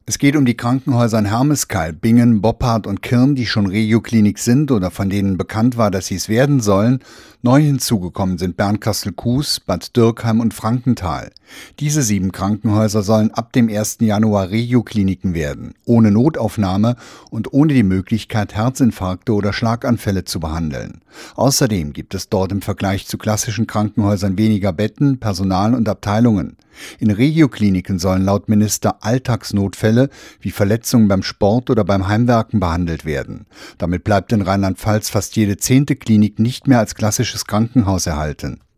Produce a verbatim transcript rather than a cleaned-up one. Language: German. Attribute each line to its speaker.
Speaker 1: Es geht um die Krankenhäuser in Hermeskeil, Bingen, Boppard und Kirn, die schon Regioklinik sind oder von denen bekannt war, dass sie es werden sollen. Neu hinzugekommen sind Bernkastel-Kues, Bad Dürkheim und Frankenthal. Diese sieben Krankenhäuser sollen ab dem ersten Januar Regiokliniken werden, ohne Notaufnahme und ohne die Möglichkeit, Herzinfarkte oder Schlaganfälle zu behandeln. Außerdem gibt es dort im Vergleich zu klassischen Krankenhäusern weniger Betten, Personal und Abteilungen. In Regiokliniken sollen laut Minister Alltagsnotfälle wie Verletzungen beim Sport oder beim Heimwerken behandelt werden. Damit bleibt in Rheinland-Pfalz fast jede zehnte Klinik nicht mehr als klassisches Krankenhaus erhalten.